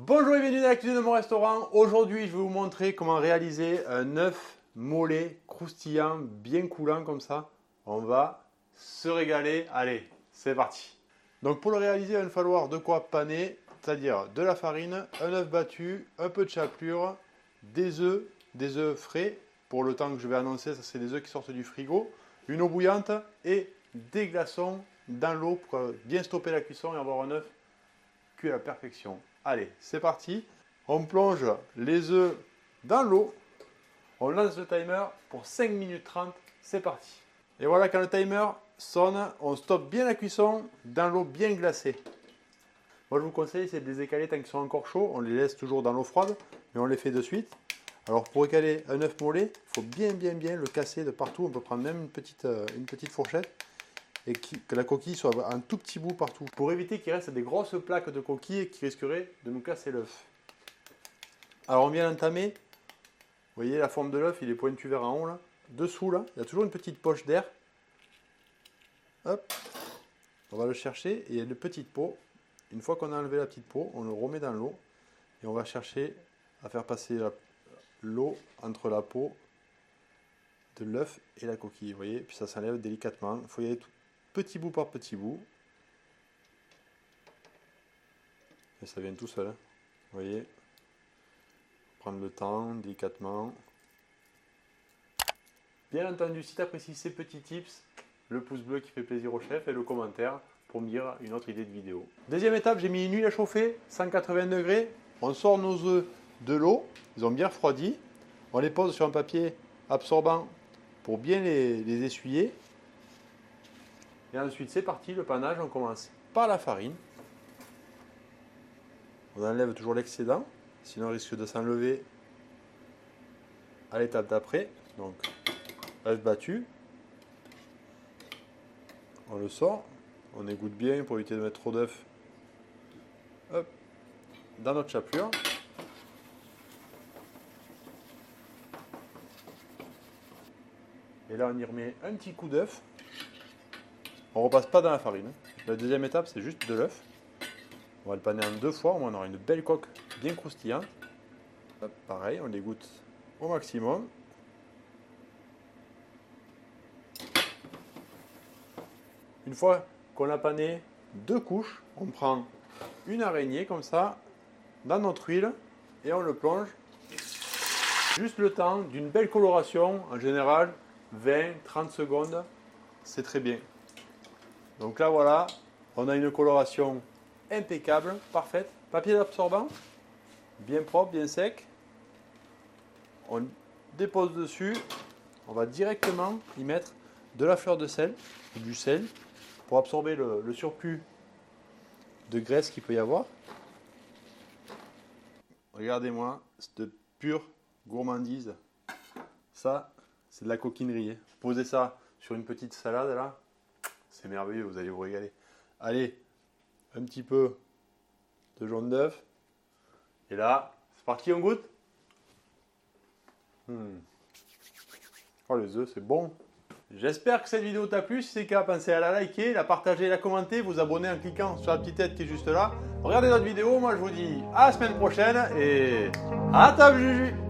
Bonjour et bienvenue dans la cuisine de mon restaurant. Aujourd'hui, je vais vous montrer comment réaliser un œuf mollet croustillant, bien coulant comme ça. On va se régaler. Allez, c'est parti. Donc pour le réaliser, il va nous falloir de quoi paner, c'est-à-dire de la farine, un œuf battu, un peu de chapelure, des œufs frais. Pour le temps que je vais annoncer, ça c'est des œufs qui sortent du frigo, une eau bouillante et des glaçons dans l'eau pour bien stopper la cuisson et avoir un œuf cuit à la perfection. Allez, c'est parti. On plonge les œufs dans l'eau. On lance le timer pour 5 minutes 30. C'est parti. Et voilà, quand le timer sonne, on stoppe bien la cuisson dans l'eau bien glacée. Moi, je vous conseille, c'est de les écaler tant qu'ils sont encore chauds. On les laisse toujours dans l'eau froide, mais on les fait de suite. Alors, pour écaler un œuf mollet, il faut bien le casser de partout. On peut prendre même une petite fourchette et que la coquille soit un tout petit bout partout, pour éviter qu'il reste des grosses plaques de coquille qui risqueraient de nous casser l'œuf. Alors on vient l'entamer, vous voyez la forme de l'œuf, il est pointu vers en haut là. Dessous là, il y a toujours une petite poche d'air. Hop, on va le chercher et il y a une petite peau. Une fois qu'on a enlevé la petite peau, on le remet dans l'eau et on va chercher à faire passer l'eau entre la peau de l'œuf et la coquille, vous voyez, puis ça s'enlève délicatement. Il faut y aller petit bout par petit bout. Et ça vient tout seul, hein. Vous voyez, prendre le temps, délicatement. Bien entendu, si tu apprécies ces petits tips, le pouce bleu qui fait plaisir au chef et le commentaire pour me dire une autre idée de vidéo. Deuxième étape, j'ai mis une huile à chauffer, 180 degrés. On sort nos œufs de l'eau, ils ont bien refroidi. On les pose sur un papier absorbant pour bien les essuyer. Et ensuite, c'est parti, le panage. On commence par la farine. On enlève toujours l'excédent, sinon on risque de s'enlever à l'étape d'après. Donc, œuf battu. On le sort. On égoutte bien pour éviter de mettre trop d'œufs. Hop, dans notre chapelure. Et là, on y remet un petit coup d'œuf. On ne repasse pas dans la farine. La deuxième étape, c'est juste de l'œuf. On va le paner en 2 fois, au moins on aura une belle coque bien croustillante. Hop, pareil, on l'égoutte au maximum. Une fois qu'on a pané 2 couches, on prend une araignée comme ça dans notre huile et on le plonge. Juste le temps d'une belle coloration, en général 20-30 secondes, c'est très bien. Donc là voilà, on a une coloration impeccable, parfaite. Papier absorbant, bien propre, bien sec. On dépose dessus, on va directement y mettre de la fleur de sel ou du sel pour absorber le surplus de graisse qu'il peut y avoir. Regardez-moi, cette pure gourmandise. Ça, c'est de la coquinerie. Posez ça sur une petite salade là. C'est merveilleux, vous allez vous régaler. Allez, un petit peu de jaune d'œuf. Et là, c'est parti, on goûte. Oh, les œufs, c'est bon. J'espère que cette vidéo t'a plu. Si c'est le cas, pensez à la liker, la partager, la commenter, vous abonner en cliquant sur la petite tête qui est juste là. Regardez notre vidéo. Moi, je vous dis à la semaine prochaine et à table, Juju.